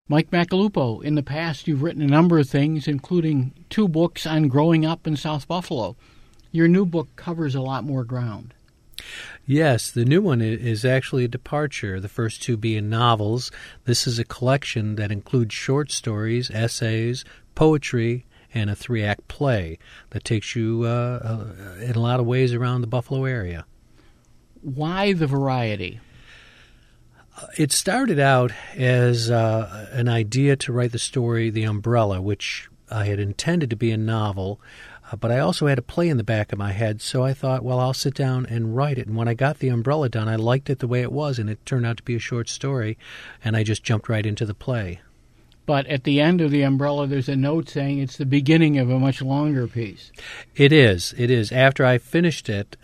Mike Macalupo, in the past you've written a number of things, including 2 books on growing up in South Buffalo. Your new book covers a lot more ground. Yes, the new one is actually a departure, the first 2 being novels. This is a collection that includes short stories, essays, poetry, and a 3-act play that takes you in a lot of ways around the Buffalo area. Why the variety? It started out as an idea to write the story The Umbrella, which I had intended to be a novel, but I also had a play in the back of my head, so I thought, well, I'll sit down and write it. And when I got The Umbrella done, I liked it the way it was, and it turned out to be a short story, and I just jumped right into the play. But at the end of The Umbrella, there's a note saying it's the beginning of a much longer piece. It is. It is. After I finished it,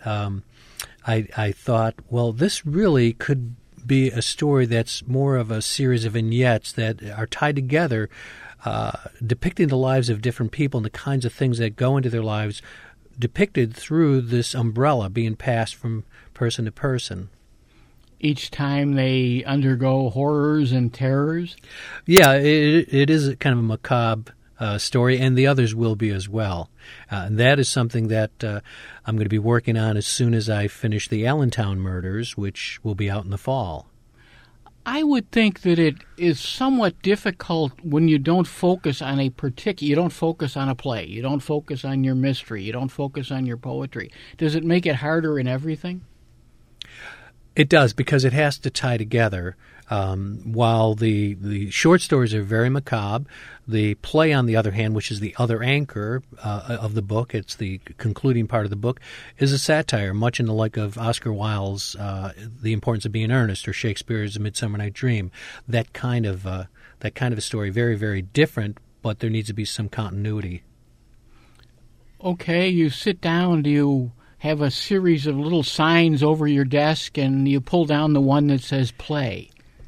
I thought, well, this really could be a story that's more of a series of vignettes that are tied together, depicting the lives of different people and the kinds of things that go into their lives, depicted through this umbrella being passed from person to person. Each time they undergo horrors and terrors? Yeah, it is kind of a macabre story, and the others will be as well. And that is something that I'm going to be working on as soon as I finish the Allentown Murders, which will be out in the fall. I would think that it is somewhat difficult when you don't focus on you don't focus on a play, you don't focus on your mystery, you don't focus on your poetry. Does it make it harder in everything? It does, because it has to tie together. While the short stories are very macabre, the play, on the other hand, which is the other anchor of the book, it's the concluding part of the book, is a satire, much in the like of Oscar Wilde's The Importance of Being Earnest or Shakespeare's A Midsummer Night's Dream. That kind of a story, very, very different, but there needs to be some continuity. Okay, you sit down, do you have a series of little signs over your desk and you pull down the one that says play?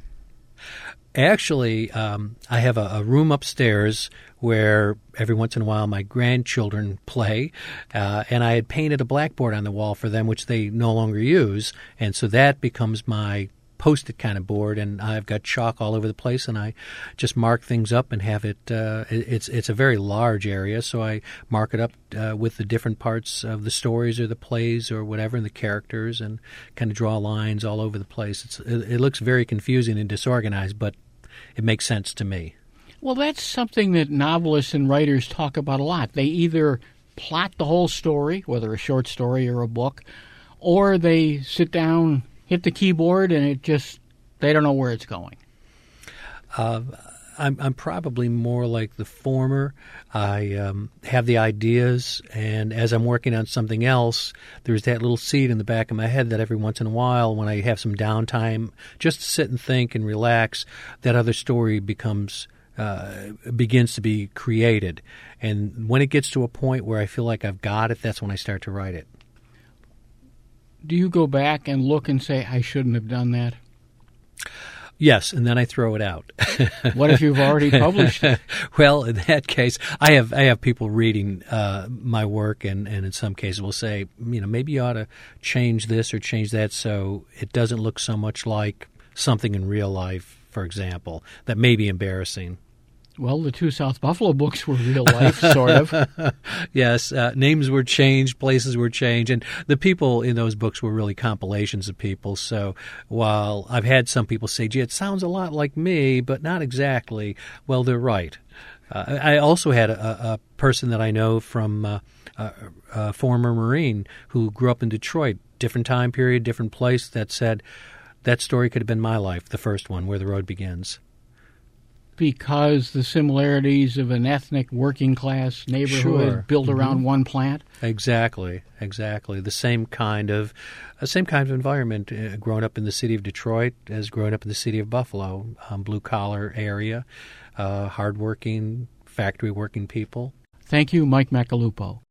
Actually, I have a room upstairs where every once in a while my grandchildren play, and I had painted a blackboard on the wall for them, which they no longer use, and so that becomes my Post-it kind of board, and I've got chalk all over the place, and I just mark things up and have it. It's a very large area, so I mark it up with the different parts of the stories or the plays or whatever, and the characters, and kind of draw lines all over the place. It looks very confusing and disorganized, but it makes sense to me. Well, that's something that novelists and writers talk about a lot. They either plot the whole story, whether a short story or a book, or they sit down, hit the keyboard, and they don't know where it's going. I'm probably more like the former. I have the ideas, and as I'm working on something else, there's that little seed in the back of my head that every once in a while, when I have some downtime, just to sit and think and relax, that other story begins to be created. And when it gets to a point where I feel like I've got it, that's when I start to write it. Do you go back and look and say, I shouldn't have done that? Yes, and then I throw it out. What if you've already published it? Well, in that case, I have people reading my work, and in some cases will say, maybe you ought to change this or change that so it doesn't look so much like something in real life, for example, that may be embarrassing. Well, the 2 South Buffalo books were real life, sort of. Yes, names were changed, places were changed, and the people in those books were really compilations of people. So while I've had some people say, gee, it sounds a lot like me, but not exactly, well, they're right. I also had a person that I know from a former Marine who grew up in Detroit, different time period, different place, that said, that story could have been my life, the first one, Where the Road Begins. Because the similarities of an ethnic working class neighborhood built around one plant? Exactly. The same kind of environment, growing up in the city of Detroit as growing up in the city of Buffalo, blue collar area, hardworking, factory working people. Thank you, Mike Macalupo.